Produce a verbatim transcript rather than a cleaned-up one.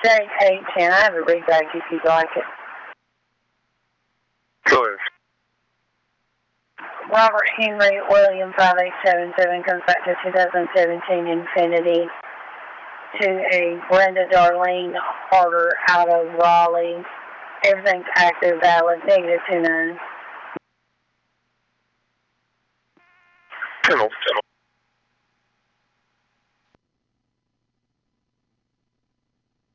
J eight ten, I have a readback if you'd like it. Go ahead. Robert Henry William five eight seven seven comes back to two thousand seventeen Infinity to a Brenda Darlene Harder out of Raleigh. Everything's active, valid, negative two nine. Channel, channel.